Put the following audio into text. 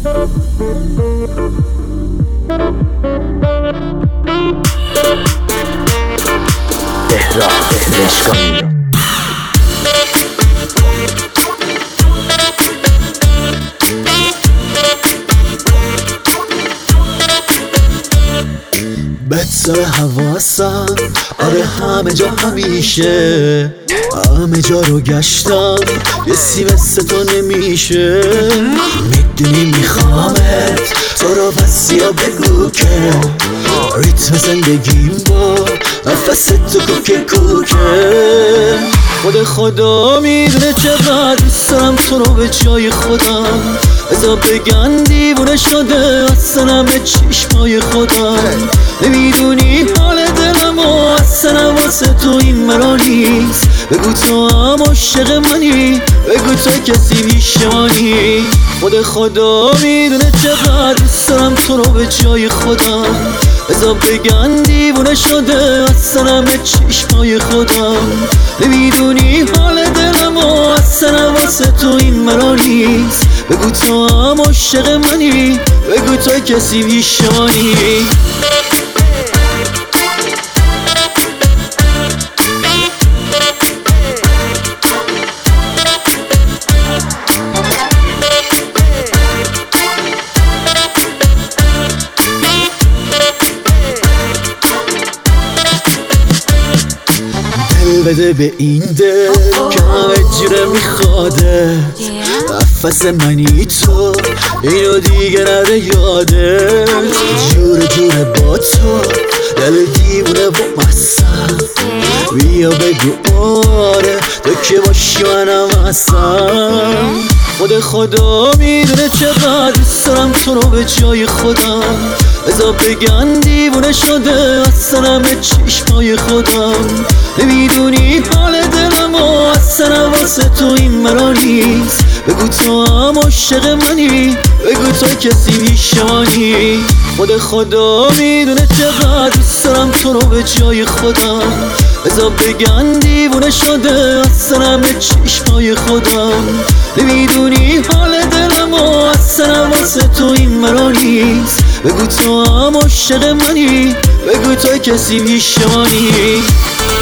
بتسم حواسم آره همه جا همیشه، همه جا رو گشتم یه سی مثل تو نمیشه. میدونی میخوامت تو رو بس یا بگو که ریتم زندگیم با نفس تو کوکه کوکه. خدا میدونه چقدر دوست دارم تو رو به جای خودم، ازا بگن دیوونه شده اصلا به چشمای خودم. نمیدونی حال دلم و اصلا واسه تو این مرا نیست. بگو تو هم عاشق منی، بگو تو کسی بیشمانی. خدا میدونه چقدر دوست دارم تو رو به جای خودم، ازا بگن دیوونه شده اصلا به چشمای خودم. نمیدونی حال دلم و اصلا واسه تو این مرا نیست. بگو تو هم عاشق منی، بگو تو کسی بیشمانی. بده به این دل که همه جوره میخواده، نفس منی تو اینو دیگه نره یاده. جوره جوره با تو دل دیوونه با مستم، بیا بگو آره تو که باشی منم هستم. خدا میدونه چقدر دوست دارم تو رو به جای خودم، ازا بگن دیوونه شده اصلا به چشمای خودم. نمیدونی حال دلم و اصلا واسه تو این مرا نیست. بگو تو هم عاشق منی، بگو تو کسی بیشمانی. خدا میدونه چقدر دوست دارم تو رو به جای خودم، ازا بگن دیوونه شده اصلا به چشمای خودم. نمیدونی حال دلم و اصلا واسه تو این مرا نیست. بگو تو هم عاشق منی، بگو تو کسی بیشمانی.